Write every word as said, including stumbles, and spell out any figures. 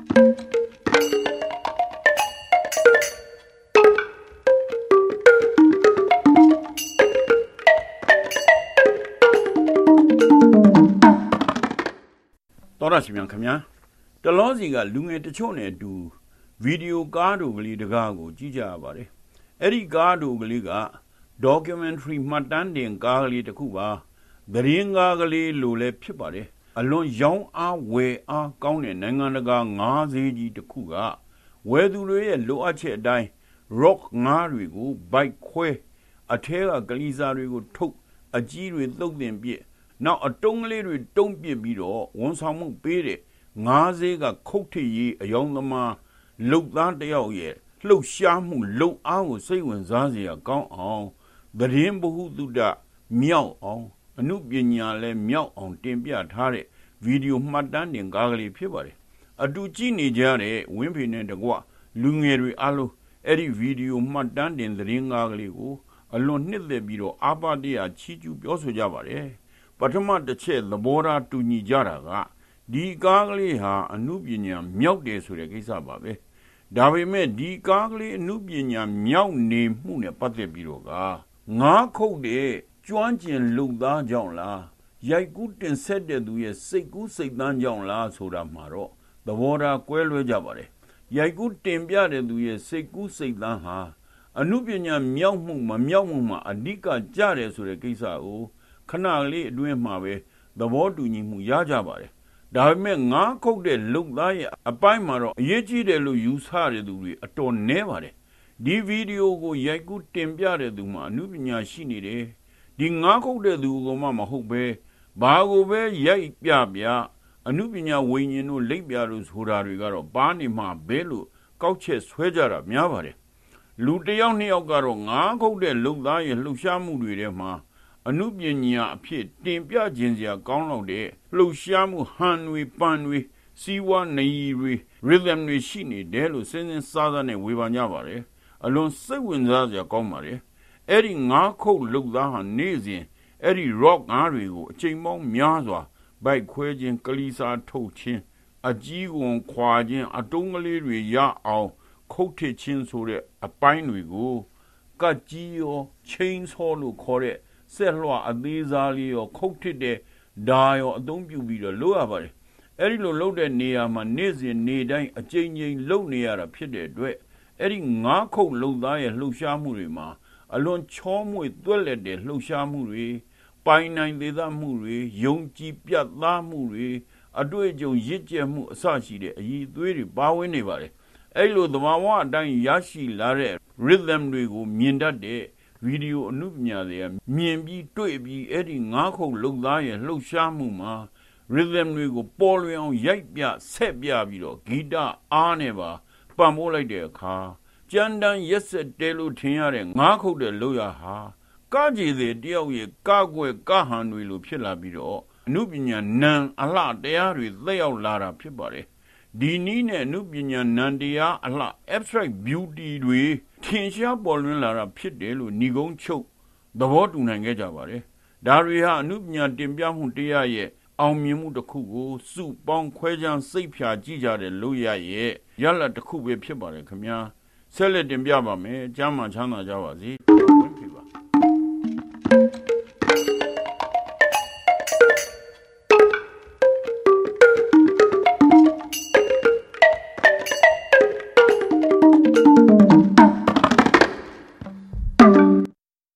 တော်ရရှိမြန်ခင်ဗျာတလောစီကလူငယ်တချို့နဲ့အတူဗီဒီယိုကားတို့ကလေးတကားကိုကြည့်ကြရပါတယ်အဲ့ဒီကားတို့ကလေးက documentary မှတ်တမ်းတင်ကားကလေးတစ်ခုပါသတင်းကားကလေးလိုလည်းဖြစ်ပါတယ်အလွန်ရောင်းအားဝယ်အားကောင်းတဲ့နိုင်ငံတကာငါးဈေးကြီးတစ်ခုကဝယ်သူတွေရဲ့လိုအပ်ချက်အတိုင်း rock ငါးတွေကို bike ခွဲအထဲကကလေးစားတွေကိုထုတ်အကြီးတွေသုတ်တင်ပြစ်နောက်အတုံးကလေးတွေတုံးပစ်ပြီးတော့ဝန်ဆောင်မှုပေးတဲ့ငါးဈေးကခုတ်ထရေးအယောင်သမားလှုပ်သားတယောက်ရဲ့လှုပ်ရှားမှုလှုပ်အားကိုစိတ်ဝင်စားစရာကောင်းအောင်သတင်းဗဟုသုတမြောက်အောင်အမှုပညာလည်းမြောက်အောင်တင်ပြထားတဲ့ဗီဒီယိုမှတ်တမ်းတင်ကားကလေးဖြစ်ပါတယ်အတူကြည့်နေကြတဲ့ဝင်းဖေနဲ့တကွလူငယ်တွေအားလုံးအဲ့ဒီဗီဒီယိုမှတ်တမ်းတင်သတင်းကားကလေးကိုအလွန်နှစ်သက်ပြီးတော့အာပါတရချီးကျူးပြောဆိုကြပါတယ်ပထမတစ်ချက်သဘောထားတူညီကြတာကဒီကားကလေးဟာအမှုပညာမြောက်တယ်ဆိုတဲ့ကိစ္စပါပဲဒါပေမဲ့ဒီကားကလေးအမှုပညာမြောက်နေမှုနဲ့ပတ်သက်ပြီးတော့ကငါးခုတ်တဲ့ကျွမ်းကျင်လုံသားကြောင့်လားရိုက်ကူးတင်ဆက်တဲ့သူရဲ့စိတ်ကူးစိတ်သန်းကြောင့်လားဆိုတာမှာတော့သဘောထားကွဲလွဲကြပါတယ်ရိုက်ကူးတင်ပြတဲ့သူရဲ့စိတ်ကူးစိတ်သန်းဟာအမှုပညာမြောက်မှုမမြောက်မှုမှာအဓိကကြတယ်ဆိုတဲ့ကိစ္စကိုခဏလေးအတွင်းမှာပဲသဘောတူညီမှုရကြပါတယ်ဒါပေမဲ့ငါးခုတ်တဲ့လုံသားရဲ့အပိုင်းမှာတော့အရေးကြီးတယ်လို့ယူဆတဲ့သူတွေအတော်နည်းပါတယ်ဒီဗီဒီယိုကိုရိုက်ကူးတင်ပြတဲ့သူမှာအမှုပညာရှိနေတယ်ဒီငါးခုတ်တဲ့သူကမှမဟုတ်ပဲဘာကိုပဲရိုက်ပြပြအမှုပညာဝိညာဉ်တို့လိပ်ပြတို့ဆိုတာတွေကတော့ပါနေမှာပဲလို့ကောက်ချက်ဆွဲကြတာများပါတယ်လူတစ်ယောက်နှစ်ယောက်ကတော့ငါးခုတ်တဲ့လုံသားရဲ့လှုပ်ရှားမှုတွေထဲမှာအမှုပညာအဖြစ်တင်ပြခြင်းစရာကောင်းတော့တဲ့လှုပ်ရှားမှုဟန်တွေပန်တွေစီးဝါးနေရီတွေ rhythm တွေရှိနေတယ်လို့စဉ်းစဉ်းစားစားနဲ့ဝေဖန်ကြပါတယ်အလွန်စိတ်ဝင်စားစရာကောင်းပါတယ်အဲ့ဒီငါးခုတ်လှုပ်သားဟာနေ့စဉ်အဲ့ဒီ rock ငါးတွေကိုအချိန်ပေါင်းများစွာဘိုက်ခွဲခြင်းကလီစာထုတ်ခြင်းအကြီးကွန်ခွာခြင်းအတုံးကလေးတွေရအောင်ခုတ်ထစ်ခြင်းဆိုတဲ့အပိုင်းတွေကိုကတ်ကြီးရောချင်းဆောလို့ခေါ်တဲ့ဆက်လွှအသေးစားလေးရောခုတ်ထစ်တဲ့ဓာရောအသုံးပြုပြီးတော့လုပ်ရပါတယ်အဲ့ဒီလိုလုပ်တဲ့နေရာမှာနေ့စဉ်နေတိုင်းအကြိမ်ကြိမ်လုပ်နေရတာဖြစ်တဲ့အတွက်အဲ့ဒီငါးခုတ်လုံသားရဲ့လှုပ်ရှားမှုတွေမှာအလွန်ချောမွေ့သွက်လက်တဲ့လှုပ်ရှားမှုတွေပိုင်နိုင်သေးသမှုတွေယုံကြည်ပြတ်သားမှုတွေအတွေ့အကြုံရင့်ကျက်မှုအစရှိတဲ့အည်အသွေးတွေပါဝင်နေပါတယ်အဲ့လိုသဘာဝအတိုင်းရရှိလာတဲ့ rhythm တွေကိုမြင်တတ်တဲ့ဗီဒီယိုအမှုပညာတွေကမြင်ပြီးတွေ့ပြီးအဲ့ဒီငါးခုတ်လုံသားရဲ့လှုပ်ရှားမှုမှာ rhythm တွေကိုပေါ်လွင်အောင်ရိုက်ပြဆက်ပြပြီးတော့ဂီတအားနဲ့ပါပံ့ပိုးလိုက်တဲ့အခါကြမ်းတမ်းရက်စက်တဲလို့ထင်ရတဲ့ငါးခုတ်တဲ့လှုပ်ရဟာကကြည်တဲ့တယောက်ရဲ့ကကွယ်ကဟန်တွေလိုဖြစ်လာပြီးတော့အမှုပညာနံအလှတရားတွေသက်ရောက်လာတာဖြစ်ပါတယ်ဒီနည်းနဲ့အမှုပညာနံတရားအလှ abstract beauty တွေထင်ရှားပေါ်လွင်လာတာဖြစ်တယ်လို့ညီကုန်းချုပ်သဘောတူနိုင်ခဲ့ကြပါတယ်ဒါတွေဟာအမှုပညာတင်ပြမှုတရားရဲ့အောင်မြင်မှုတစ်ခုကိုစုပေါင်းခွဲခြားစိတ်ဖြာကြည့်ကြတဲ့လို့ရရဲ့ရလဒ်တစ်ခုပဲဖြစ်ပါတယ်ခင်ဗျာဆက်လက်တင်ပြပါမယ်ကျမ်းမာချမ်းသာကြပါစေ